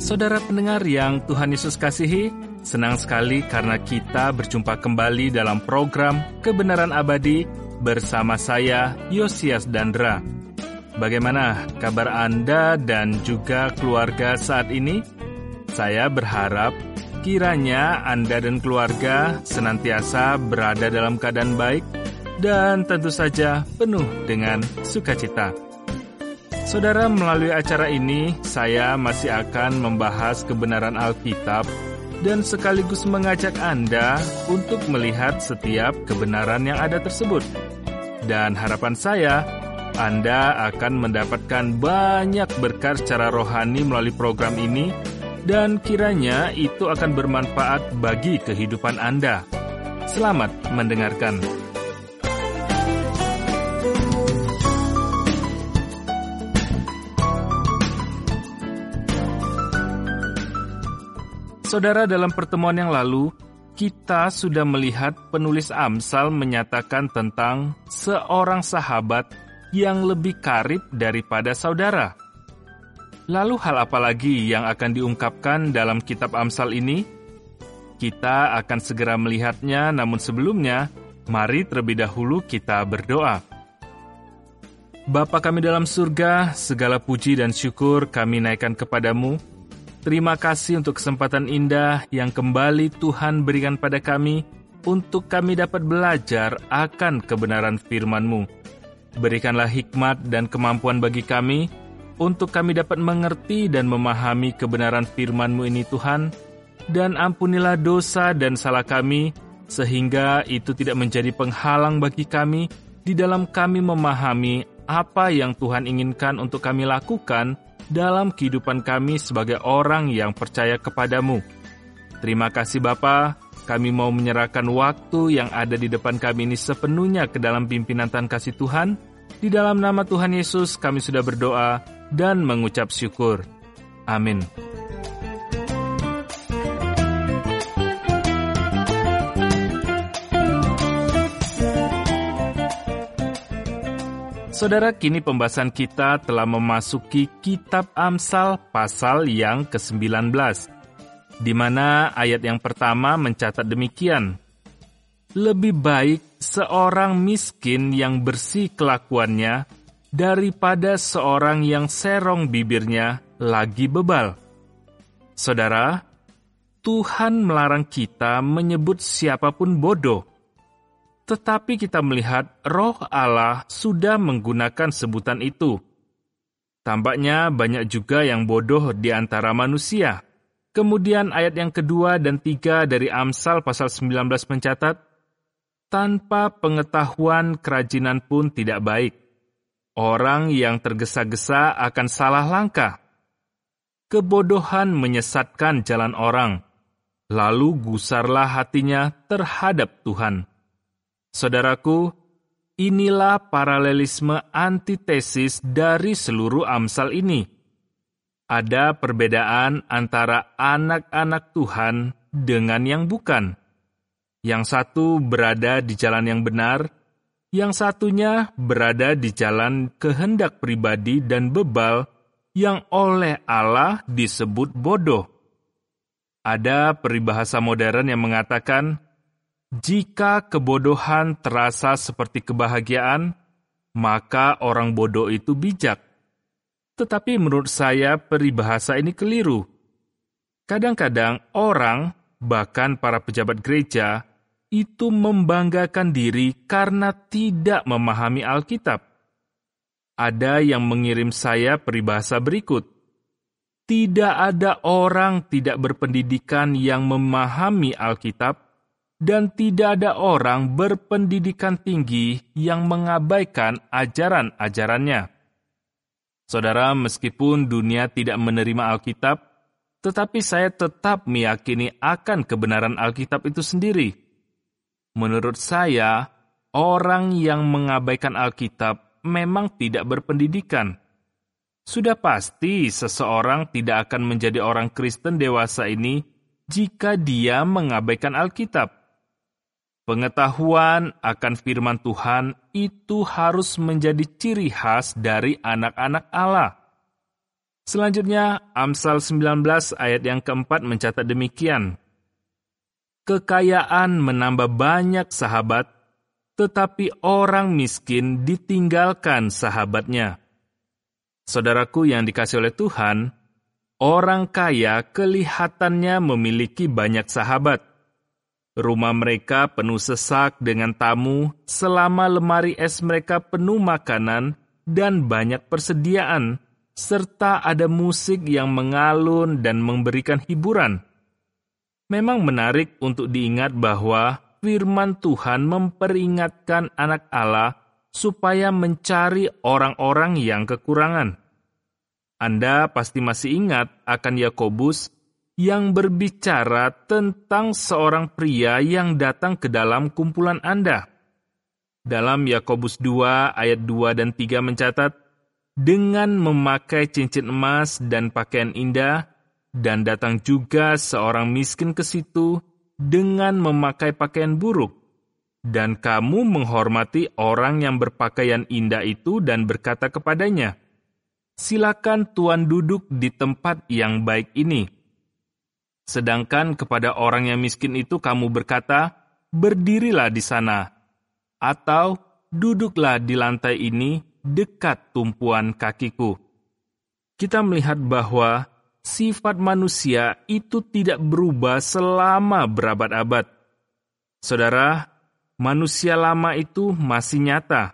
Saudara pendengar yang Tuhan Yesus kasihi, senang sekali karena kita berjumpa kembali dalam program Kebenaran Abadi bersama saya, Yosias Dandra. Bagaimana kabar Anda dan juga keluarga saat ini? Saya berharap kiranya Anda dan keluarga senantiasa berada dalam keadaan baik dan tentu saja penuh dengan sukacita. Saudara, melalui acara ini, saya masih akan membahas kebenaran Alkitab dan sekaligus mengajak Anda untuk melihat setiap kebenaran yang ada tersebut. Dan harapan saya, Anda akan mendapatkan banyak berkat secara rohani melalui program ini, dan kiranya itu akan bermanfaat bagi kehidupan Anda. Selamat mendengarkan. Saudara, dalam pertemuan yang lalu, kita sudah melihat penulis Amsal menyatakan tentang seorang sahabat yang lebih karib daripada saudara. Lalu hal apa lagi yang akan diungkapkan dalam kitab Amsal ini? Kita akan segera melihatnya, namun sebelumnya, mari terlebih dahulu kita berdoa. Bapa kami dalam surga, segala puji dan syukur kami naikkan kepadamu. Terima kasih untuk kesempatan indah yang kembali Tuhan berikan pada kami untuk kami dapat belajar akan kebenaran firman-Mu. Berikanlah hikmat dan kemampuan bagi kami untuk kami dapat mengerti dan memahami kebenaran firman-Mu ini Tuhan, dan ampunilah dosa dan salah kami sehingga itu tidak menjadi penghalang bagi kami di dalam kami memahami apa yang Tuhan inginkan untuk kami lakukan dalam kehidupan kami sebagai orang yang percaya kepadamu. Terima kasih Bapa, kami mau menyerahkan waktu yang ada di depan kami ini sepenuhnya ke dalam pimpinan Tuhan kasih Tuhan. Di dalam nama Tuhan Yesus kami sudah berdoa dan mengucap syukur. Amin. Saudara, kini pembahasan kita telah memasuki kitab Amsal pasal yang ke-19, di mana ayat yang pertama mencatat demikian. Lebih baik seorang miskin yang bersih kelakuannya daripada seorang yang serong bibirnya lagi bebal. Saudara, Tuhan melarang kita menyebut siapapun bodoh. Tetapi kita melihat Roh Allah sudah menggunakan sebutan itu. Tampaknya banyak juga yang bodoh di antara manusia. Kemudian ayat yang kedua dan tiga dari Amsal pasal 19 mencatat, tanpa pengetahuan kerajinan pun tidak baik. Orang yang tergesa-gesa akan salah langkah. Kebodohan menyesatkan jalan orang, lalu gusarlah hatinya terhadap Tuhan. Saudaraku, inilah paralelisme antitesis dari seluruh Amsal ini. Ada perbedaan antara anak-anak Tuhan dengan yang bukan. Yang satu berada di jalan yang benar, yang satunya berada di jalan kehendak pribadi dan bebal yang oleh Allah disebut bodoh. Ada peribahasa modern yang mengatakan, jika kebodohan terasa seperti kebahagiaan, maka orang bodoh itu bijak. Tetapi menurut saya peribahasa ini keliru. Kadang-kadang orang, bahkan para pejabat gereja, itu membanggakan diri karena tidak memahami Alkitab. Ada yang mengirim saya peribahasa berikut. Tidak ada orang tidak berpendidikan yang memahami Alkitab, dan tidak ada orang berpendidikan tinggi yang mengabaikan ajaran-ajarannya. Saudara, meskipun dunia tidak menerima Alkitab, tetapi saya tetap meyakini akan kebenaran Alkitab itu sendiri. Menurut saya, orang yang mengabaikan Alkitab memang tidak berpendidikan. Sudah pasti seseorang tidak akan menjadi orang Kristen dewasa ini jika dia mengabaikan Alkitab. Pengetahuan akan firman Tuhan itu harus menjadi ciri khas dari anak-anak Allah. Selanjutnya, Amsal 19 ayat yang keempat mencatat demikian. Kekayaan menambah banyak sahabat, tetapi orang miskin ditinggalkan sahabatnya. Saudaraku yang dikasihi oleh Tuhan, orang kaya kelihatannya memiliki banyak sahabat. Rumah mereka penuh sesak dengan tamu, selama lemari es mereka penuh makanan dan banyak persediaan, serta ada musik yang mengalun dan memberikan hiburan. Memang menarik untuk diingat bahwa firman Tuhan memperingatkan anak Allah supaya mencari orang-orang yang kekurangan. Anda pasti masih ingat akan Yakobus yang berbicara tentang seorang pria yang datang ke dalam kumpulan Anda. Dalam Yakobus 2 ayat 2 dan 3 mencatat, dengan memakai cincin emas dan pakaian indah, dan datang juga seorang miskin ke situ dengan memakai pakaian buruk. Dan kamu menghormati orang yang berpakaian indah itu dan berkata kepadanya, silakan Tuan duduk di tempat yang baik ini. Sedangkan kepada orang yang miskin itu kamu berkata, berdirilah di sana, atau duduklah di lantai ini dekat tumpuan kakiku. Kita melihat bahwa sifat manusia itu tidak berubah selama berabad-abad. Saudara, manusia lama itu masih nyata.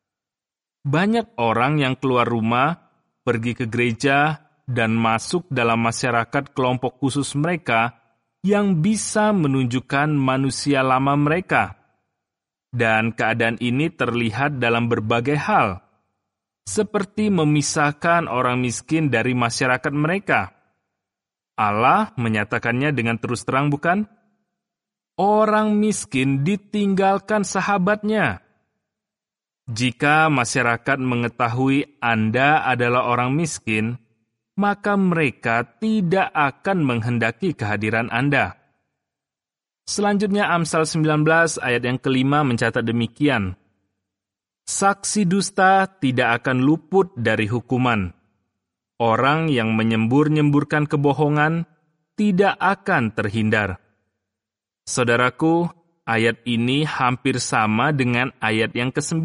Banyak orang yang keluar rumah, pergi ke gereja, dan masuk dalam masyarakat kelompok khusus mereka yang bisa menunjukkan manusia lama mereka. Dan keadaan ini terlihat dalam berbagai hal, seperti memisahkan orang miskin dari masyarakat mereka. Allah menyatakannya dengan terus terang, bukan? Orang miskin ditinggalkan sahabatnya. Jika masyarakat mengetahui Anda adalah orang miskin, maka mereka tidak akan menghendaki kehadiran Anda. Selanjutnya Amsal 19 ayat yang kelima mencatat demikian. Saksi dusta tidak akan luput dari hukuman. Orang yang menyembur-nyemburkan kebohongan tidak akan terhindar. Saudaraku, ayat ini hampir sama dengan ayat yang ke-9.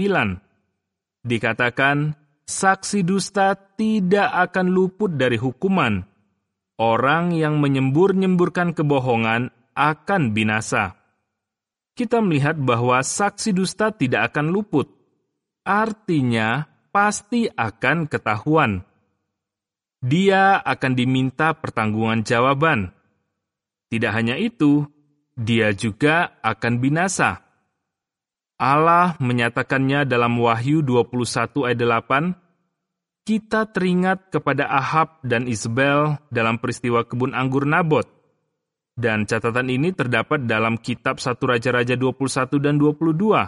Dikatakan, saksi dusta tidak akan luput dari hukuman. Orang yang menyembur-nyemburkan kebohongan akan binasa. Kita melihat bahwa saksi dusta tidak akan luput. Artinya, pasti akan ketahuan. Dia akan diminta pertanggungjawaban. Tidak hanya itu, dia juga akan binasa. Allah menyatakannya dalam Wahyu 21 ayat 8, kita teringat kepada Ahab dan Isabel dalam peristiwa kebun anggur Nabot. Dan catatan ini terdapat dalam kitab 1 Raja-Raja 21 dan 22.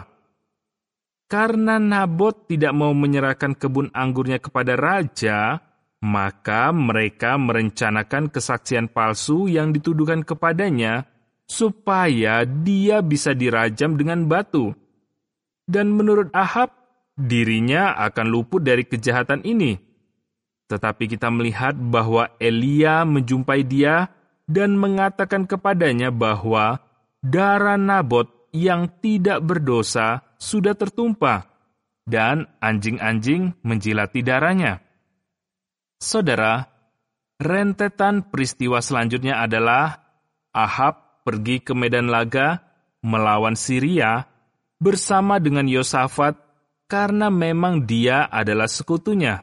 Karena Nabot tidak mau menyerahkan kebun anggurnya kepada raja, maka mereka merencanakan kesaksian palsu yang dituduhkan kepadanya supaya dia bisa dirajam dengan batu. Dan menurut Ahab, dirinya akan luput dari kejahatan ini. Tetapi kita melihat bahwa Elia menjumpai dia dan mengatakan kepadanya bahwa darah Nabot yang tidak berdosa sudah tertumpah, dan anjing-anjing menjilati darahnya. Saudara, rentetan peristiwa selanjutnya adalah Ahab pergi ke medan laga melawan Syria bersama dengan Yosafat karena memang dia adalah sekutunya.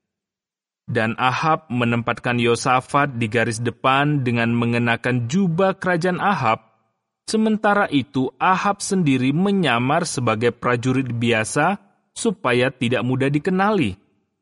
Dan Ahab menempatkan Yosafat di garis depan dengan mengenakan jubah kerajaan Ahab. Sementara itu Ahab sendiri menyamar sebagai prajurit biasa supaya tidak mudah dikenali.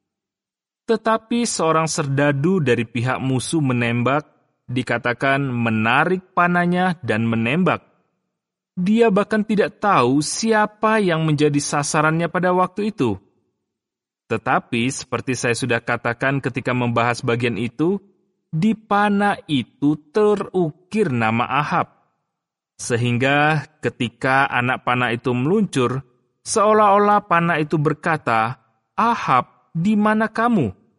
Tetapi seorang serdadu dari pihak musuh menembak, dikatakan menarik panahnya dan menembak. Dia bahkan tidak tahu siapa yang menjadi sasarannya pada waktu itu. Tetapi seperti saya sudah katakan ketika membahas bagian itu, di panah itu terukir nama Ahab. Sehingga ketika anak panah itu meluncur, seolah-olah panah itu berkata, Ahab, di mana kamu?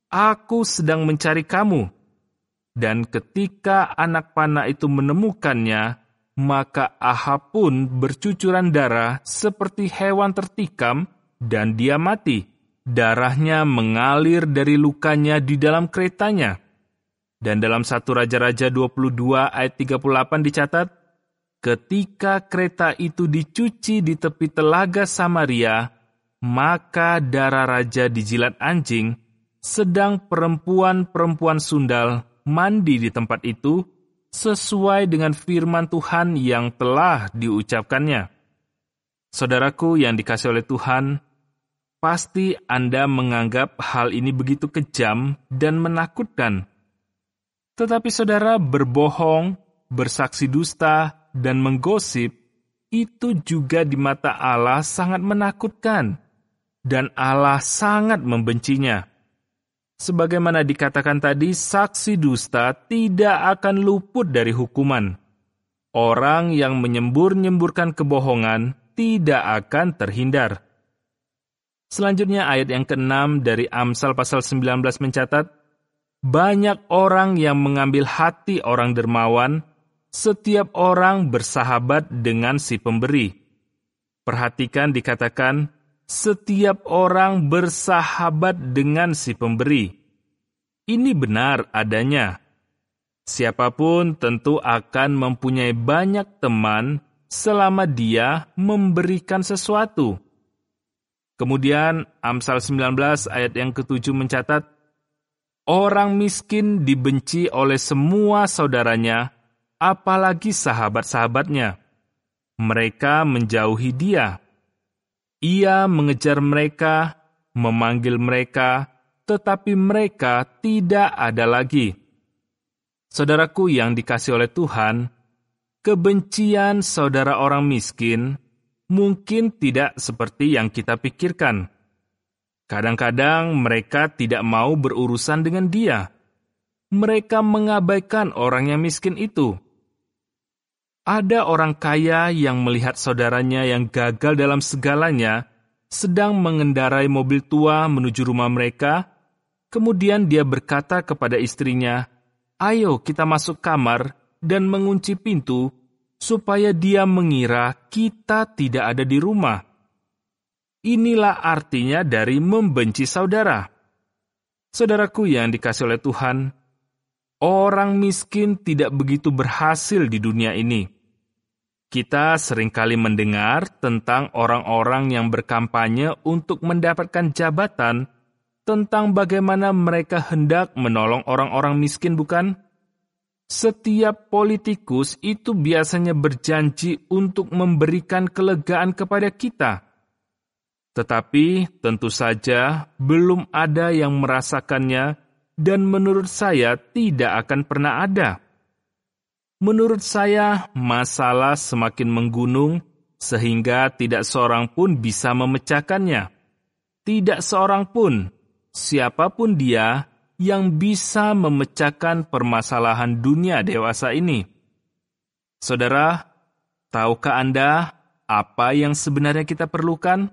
Aku sedang mencari kamu." Dan ketika anak panah itu menemukannya, maka Ahab pun bercucuran darah seperti hewan tertikam, dan dia mati. Darahnya mengalir dari lukanya di dalam keretanya. Dan dalam 1 Raja-Raja 22 ayat 38 dicatat, ketika kereta itu dicuci di tepi telaga Samaria, maka darah raja dijilat anjing, sedang perempuan-perempuan sundal mandi di tempat itu, sesuai dengan firman Tuhan yang telah diucapkannya. Saudaraku yang dikasihi oleh Tuhan, pasti Anda menganggap hal ini begitu kejam dan menakutkan. Tetapi saudara, berbohong, bersaksi dusta, dan menggosip, itu juga di mata Allah sangat menakutkan, dan Allah sangat membencinya. Sebagaimana dikatakan tadi, saksi dusta tidak akan luput dari hukuman. Orang yang menyembur-nyemburkan kebohongan tidak akan terhindar. Selanjutnya ayat yang ke-6 dari Amsal pasal 19 mencatat, banyak orang yang mengambil hati orang dermawan, setiap orang bersahabat dengan si pemberi. Perhatikan dikatakan, setiap orang bersahabat dengan si pemberi. Ini benar adanya. Siapapun tentu akan mempunyai banyak teman selama dia memberikan sesuatu. Kemudian Amsal 19 ayat yang ke-7 mencatat, orang miskin dibenci oleh semua saudaranya, apalagi sahabat-sahabatnya. Mereka menjauhi dia. Ia mengejar mereka, memanggil mereka, tetapi mereka tidak ada lagi. Saudaraku yang dikasihi oleh Tuhan, kebencian saudara orang miskin mungkin tidak seperti yang kita pikirkan. Kadang-kadang mereka tidak mau berurusan dengan dia. Mereka mengabaikan orang yang miskin itu. Ada orang kaya yang melihat saudaranya yang gagal dalam segalanya sedang mengendarai mobil tua menuju rumah mereka. Kemudian dia berkata kepada istrinya, "Ayo kita masuk kamar dan mengunci pintu supaya dia mengira kita tidak ada di rumah." Inilah artinya dari membenci saudara. Saudaraku yang dikasihi oleh Tuhan, orang miskin tidak begitu berhasil di dunia ini. Kita seringkali mendengar tentang orang-orang yang berkampanye untuk mendapatkan jabatan, tentang bagaimana mereka hendak menolong orang-orang miskin, bukan? Setiap politikus itu biasanya berjanji untuk memberikan kelegaan kepada kita. Tetapi tentu saja belum ada yang merasakannya, dan menurut saya tidak akan pernah ada. Menurut saya, masalah semakin menggunung sehingga tidak seorang pun bisa memecahkannya. Tidak seorang pun, siapapun dia, yang bisa memecahkan permasalahan dunia dewasa ini. Saudara, tahukah Anda apa yang sebenarnya kita perlukan?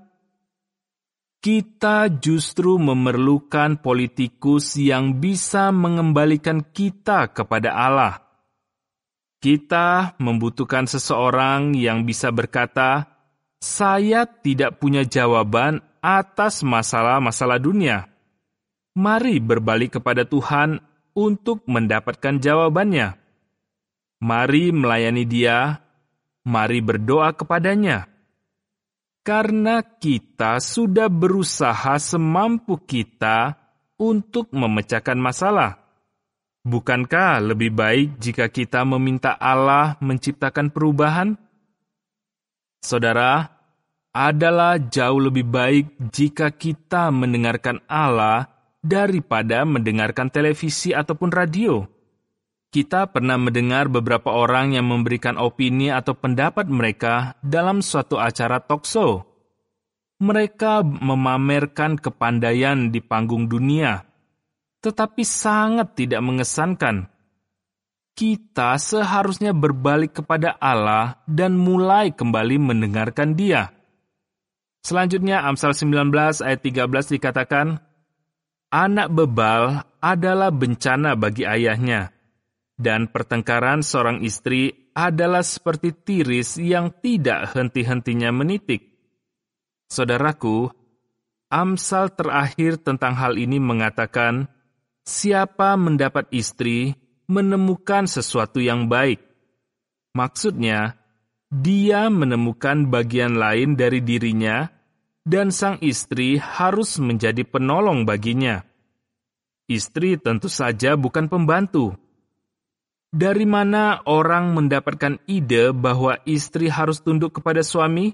Kita justru memerlukan politikus yang bisa mengembalikan kita kepada Allah. Kita membutuhkan seseorang yang bisa berkata, "Saya tidak punya jawaban atas masalah-masalah dunia. Mari berbalik kepada Tuhan untuk mendapatkan jawabannya. Mari melayani Dia, mari berdoa kepadanya." Karena kita sudah berusaha semampu kita untuk memecahkan masalah. Bukankah lebih baik jika kita meminta Allah menciptakan perubahan? Saudara, adalah jauh lebih baik jika kita mendengarkan Allah daripada mendengarkan televisi ataupun radio. Kita pernah mendengar beberapa orang yang memberikan opini atau pendapat mereka dalam suatu acara talk show. Mereka memamerkan kepandaian di panggung dunia, tetapi sangat tidak mengesankan. Kita seharusnya berbalik kepada Allah dan mulai kembali mendengarkan Dia. Selanjutnya Amsal 19 ayat 13 dikatakan, Anak bebal adalah bencana bagi ayahnya, dan pertengkaran seorang istri adalah seperti tiris yang tidak henti-hentinya menitik. Saudaraku, Amsal terakhir tentang hal ini mengatakan, siapa mendapat istri menemukan sesuatu yang baik. Maksudnya, dia menemukan bagian lain dari dirinya, dan sang istri harus menjadi penolong baginya. Istri tentu saja bukan pembantu. Dari mana orang mendapatkan ide bahwa istri harus tunduk kepada suami?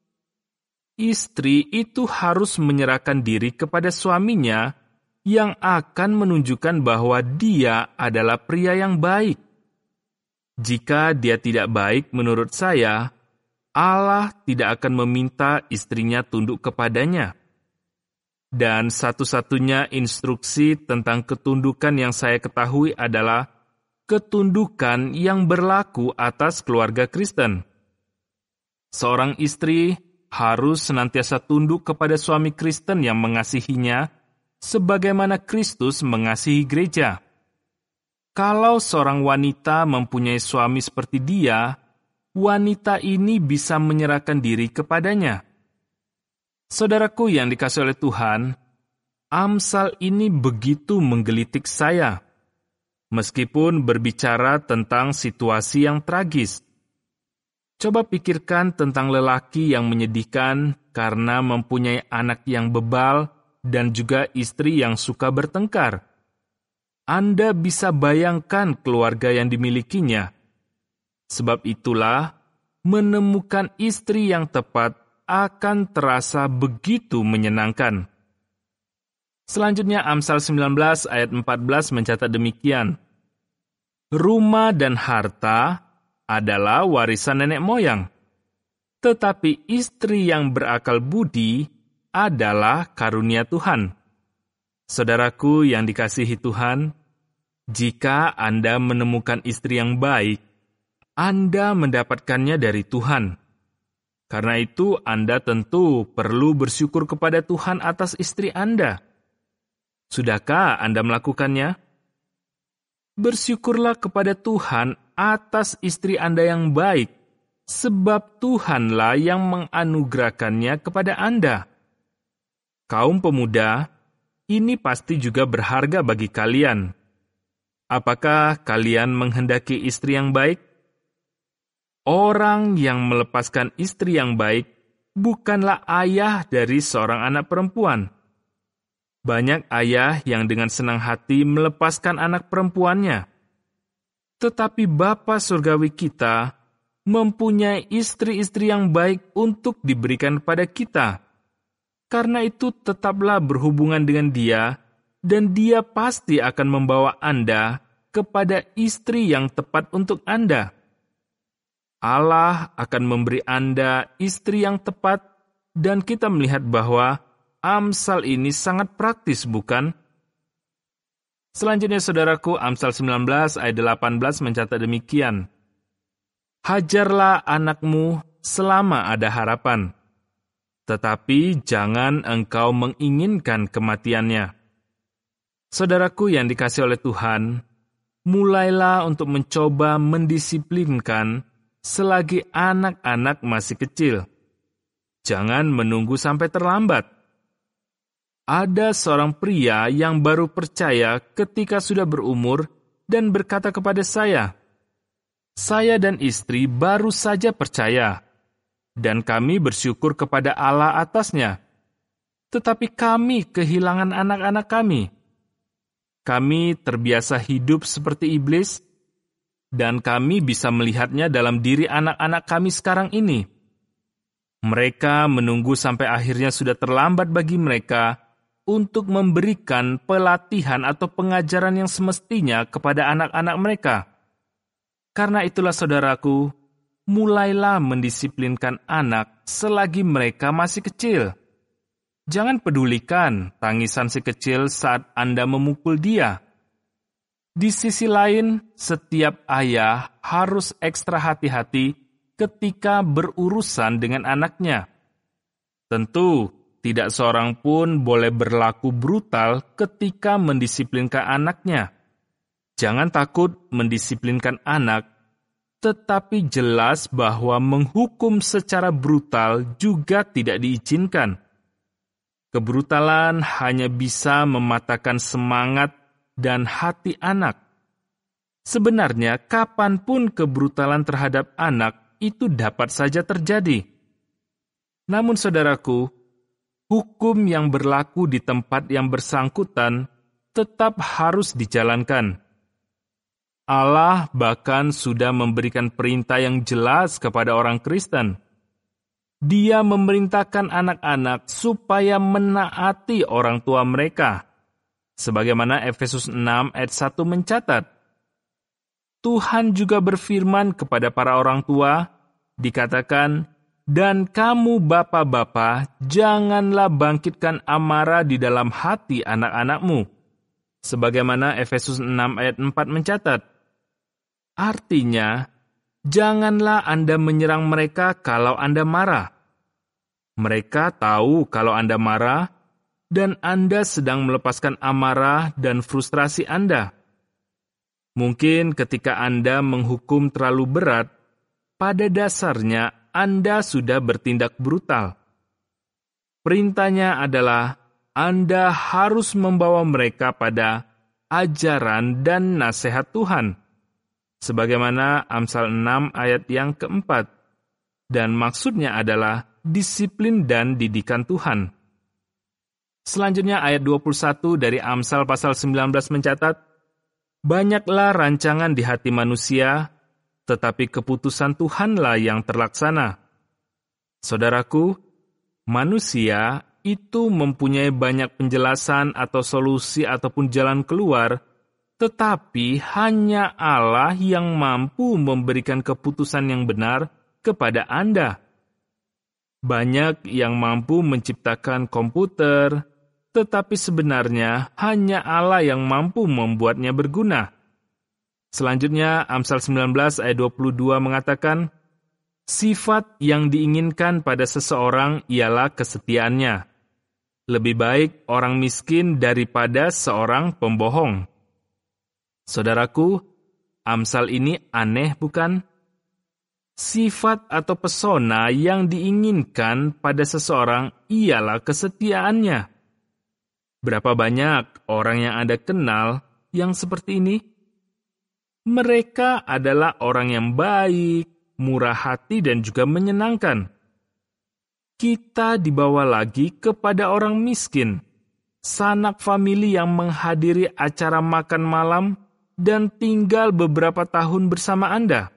Istri itu harus menyerahkan diri kepada suaminya yang akan menunjukkan bahwa dia adalah pria yang baik. Jika dia tidak baik menurut saya, Allah tidak akan meminta istrinya tunduk kepadanya. Dan satu-satunya instruksi tentang ketundukan yang saya ketahui adalah ketundukan yang berlaku atas keluarga Kristen. Seorang istri harus senantiasa tunduk kepada suami Kristen yang mengasihinya, sebagaimana Kristus mengasihi gereja. Kalau seorang wanita mempunyai suami seperti dia, wanita ini bisa menyerahkan diri kepadanya. Saudaraku yang dikasihi oleh Tuhan, Amsal ini begitu menggelitik saya. Meskipun berbicara tentang situasi yang tragis. Coba pikirkan tentang lelaki yang menyedihkan karena mempunyai anak yang bebal dan juga istri yang suka bertengkar. Anda bisa bayangkan keluarga yang dimilikinya. Sebab itulah, menemukan istri yang tepat akan terasa begitu menyenangkan. Selanjutnya Amsal 19 ayat 14 mencatat demikian. Rumah dan harta adalah warisan nenek moyang, tetapi istri yang berakal budi adalah karunia Tuhan. Saudaraku yang dikasihi Tuhan, jika Anda menemukan istri yang baik, Anda mendapatkannya dari Tuhan. Karena itu, Anda tentu perlu bersyukur kepada Tuhan atas istri Anda. Sudahkah Anda melakukannya? Bersyukurlah kepada Tuhan atas istri Anda yang baik, sebab Tuhanlah yang menganugerahkannya kepada Anda. Kaum pemuda, ini pasti juga berharga bagi kalian. Apakah kalian menghendaki istri yang baik? Orang yang melepaskan istri yang baik bukanlah ayah dari seorang anak perempuan. Banyak ayah yang dengan senang hati melepaskan anak perempuannya. Tetapi Bapa Surgawi kita mempunyai istri-istri yang baik untuk diberikan kepada kita. Karena itu tetaplah berhubungan dengan dia, dan dia pasti akan membawa Anda kepada istri yang tepat untuk Anda. Allah akan memberi Anda istri yang tepat, dan kita melihat bahwa Amsal ini sangat praktis, bukan? Selanjutnya, saudaraku, Amsal 19 ayat 18 mencatat demikian. Hajarlah anakmu selama ada harapan, tetapi jangan engkau menginginkan kematiannya. Saudaraku yang dikasihi oleh Tuhan, mulailah untuk mencoba mendisiplinkan selagi anak-anak masih kecil. Jangan menunggu sampai terlambat. Ada seorang pria yang baru percaya ketika sudah berumur dan berkata kepada saya dan istri baru saja percaya, dan kami bersyukur kepada Allah atasnya. Tetapi kami kehilangan anak-anak kami. Kami terbiasa hidup seperti iblis, dan kami bisa melihatnya dalam diri anak-anak kami sekarang ini. Mereka menunggu sampai akhirnya sudah terlambat bagi mereka untuk memberikan pelatihan atau pengajaran yang semestinya kepada anak-anak mereka. Karena itulah saudaraku, mulailah mendisiplinkan anak selagi mereka masih kecil. Jangan pedulikan tangisan si kecil saat Anda memukul dia. Di sisi lain, setiap ayah harus ekstra hati-hati ketika berurusan dengan anaknya. Tentu, tidak seorang pun boleh berlaku brutal ketika mendisiplinkan anaknya. Jangan takut mendisiplinkan anak, tetapi jelas bahwa menghukum secara brutal juga tidak diizinkan. Kebrutalan hanya bisa mematahkan semangat dan hati anak. Sebenarnya, kapanpun kebrutalan terhadap anak itu dapat saja terjadi. Namun saudaraku, hukum yang berlaku di tempat yang bersangkutan tetap harus dijalankan. Allah bahkan sudah memberikan perintah yang jelas kepada orang Kristen. Dia memerintahkan anak-anak supaya menaati orang tua mereka. Sebagaimana Efesus 6 ayat 1 mencatat. Tuhan juga berfirman kepada para orang tua, dikatakan, "Dan kamu bapa-bapa, janganlah bangkitkan amarah di dalam hati anak-anakmu." Sebagaimana Efesus 6 ayat 4 mencatat. Artinya, janganlah Anda menyerang mereka kalau Anda marah. Mereka tahu kalau Anda marah, dan Anda sedang melepaskan amarah dan frustrasi Anda. Mungkin ketika Anda menghukum terlalu berat, pada dasarnya Anda sudah bertindak brutal. Perintahnya adalah Anda harus membawa mereka pada ajaran dan nasihat Tuhan. Sebagaimana Amsal 6 ayat yang keempat. Dan maksudnya adalah disiplin dan didikan Tuhan. Selanjutnya ayat 21 dari Amsal pasal 19 mencatat, "Banyaklah rancangan di hati manusia, tetapi keputusan Tuhanlah yang terlaksana." Saudaraku, manusia itu mempunyai banyak penjelasan atau solusi ataupun jalan keluar, tetapi hanya Allah yang mampu memberikan keputusan yang benar kepada Anda. Banyak yang mampu menciptakan komputer, tetapi sebenarnya hanya Allah yang mampu membuatnya berguna. Selanjutnya, Amsal 19 ayat 22 mengatakan, "Sifat yang diinginkan pada seseorang ialah kesetiaannya. Lebih baik orang miskin daripada seorang pembohong." Saudaraku, Amsal ini aneh bukan? Sifat atau pesona yang diinginkan pada seseorang ialah kesetiaannya. Berapa banyak orang yang Anda kenal yang seperti ini? Mereka adalah orang yang baik, murah hati, dan juga menyenangkan. Kita dibawa lagi kepada orang miskin, sanak famili yang menghadiri acara makan malam dan tinggal beberapa tahun bersama Anda.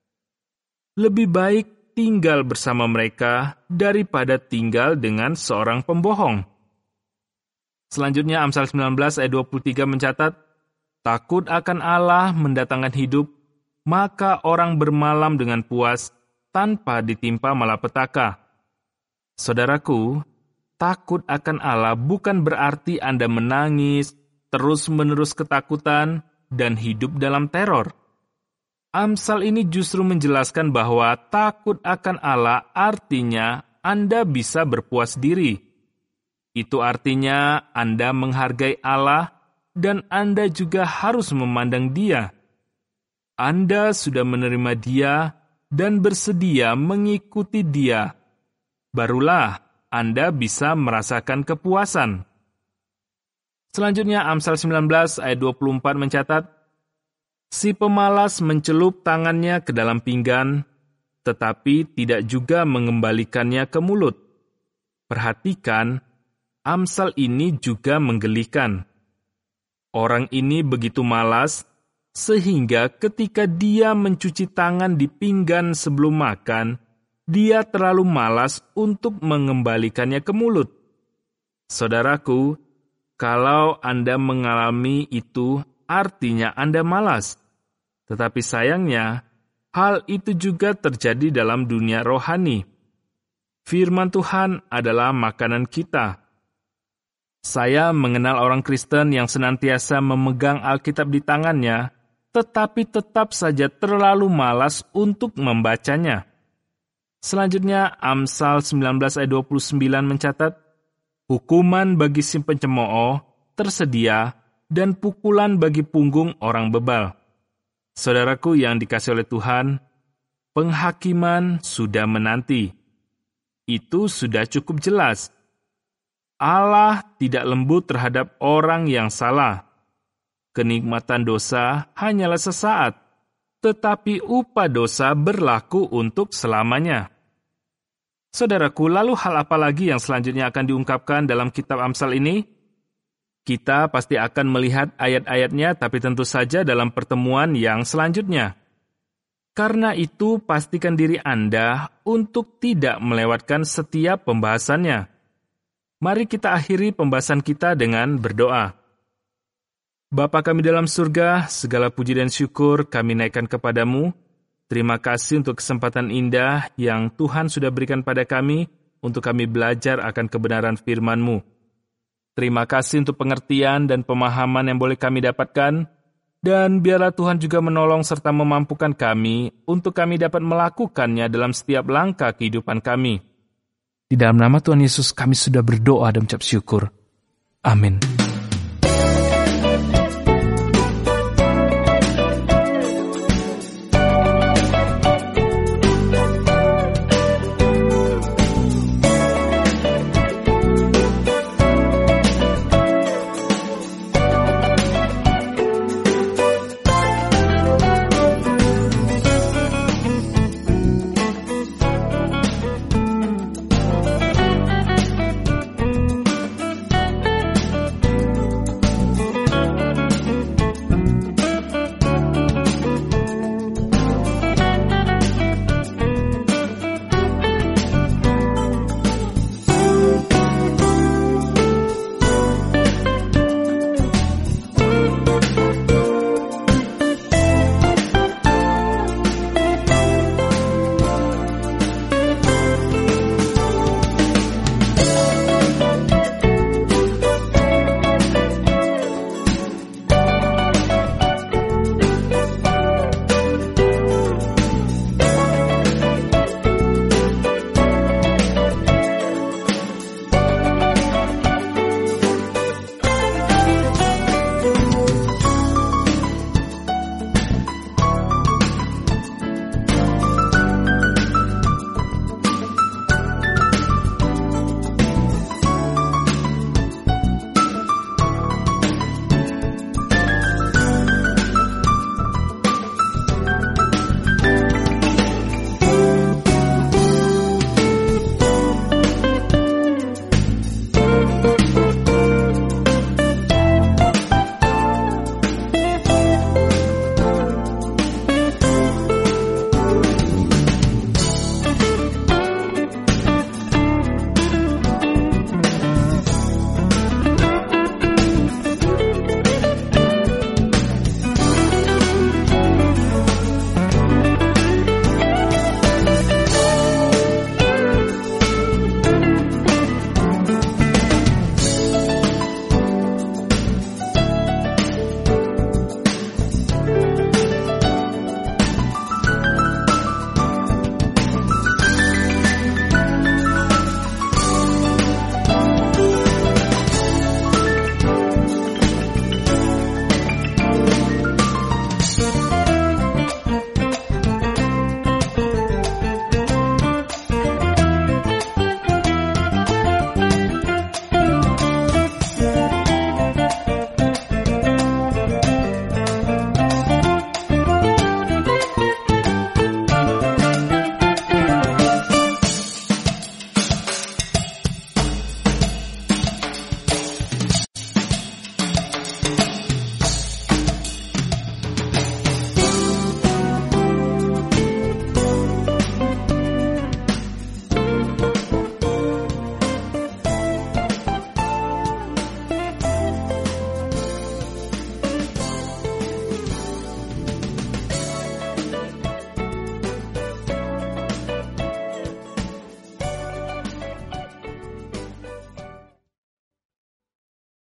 Lebih baik tinggal bersama mereka daripada tinggal dengan seorang pembohong. Selanjutnya Amsal 19 ayat 23 mencatat, "Takut akan Allah mendatangkan hidup, maka orang bermalam dengan puas tanpa ditimpa malapetaka." Saudaraku, takut akan Allah bukan berarti Anda menangis, terus-menerus ketakutan, dan hidup dalam teror. Amsal ini justru menjelaskan bahwa takut akan Allah artinya Anda bisa berpuas diri. Itu artinya Anda menghargai Allah dan Anda juga harus memandang Dia. Anda sudah menerima Dia dan bersedia mengikuti Dia. Barulah Anda bisa merasakan kepuasan. Selanjutnya Amsal 19 ayat 24 mencatat, "Si pemalas mencelup tangannya ke dalam pinggan, tetapi tidak juga mengembalikannya ke mulut." Perhatikan, Amsal ini juga menggelikan. Orang ini begitu malas, sehingga ketika dia mencuci tangan di pinggan sebelum makan, dia terlalu malas untuk mengembalikannya ke mulut. Saudaraku, kalau Anda mengalami itu, artinya Anda malas. Tetapi sayangnya, hal itu juga terjadi dalam dunia rohani. Firman Tuhan adalah makanan kita. Saya mengenal orang Kristen yang senantiasa memegang Alkitab di tangannya, tetapi tetap saja terlalu malas untuk membacanya. Selanjutnya, Amsal 19 ayat 29 mencatat, hukuman bagi si pencemooh tersedia, dan pukulan bagi punggung orang bebal. Saudaraku yang dikasihi oleh Tuhan, penghakiman sudah menanti. Itu sudah cukup jelas. Allah tidak lembut terhadap orang yang salah. Kenikmatan dosa hanyalah sesaat, tetapi upah dosa berlaku untuk selamanya. Saudaraku, lalu hal apa lagi yang selanjutnya akan diungkapkan dalam kitab Amsal ini? Kita pasti akan melihat ayat-ayatnya, tapi tentu saja dalam pertemuan yang selanjutnya. Karena itu, pastikan diri Anda untuk tidak melewatkan setiap pembahasannya. Mari kita akhiri pembahasan kita dengan berdoa. Bapa kami dalam surga, segala puji dan syukur kami naikkan kepadamu. Terima kasih untuk kesempatan indah yang Tuhan sudah berikan pada kami untuk kami belajar akan kebenaran firman-Mu. Terima kasih untuk pengertian dan pemahaman yang boleh kami dapatkan, dan biarlah Tuhan juga menolong serta memampukan kami untuk kami dapat melakukannya dalam setiap langkah kehidupan kami. Di dalam nama Tuhan Yesus kami sudah berdoa dan mengucap syukur. Amin.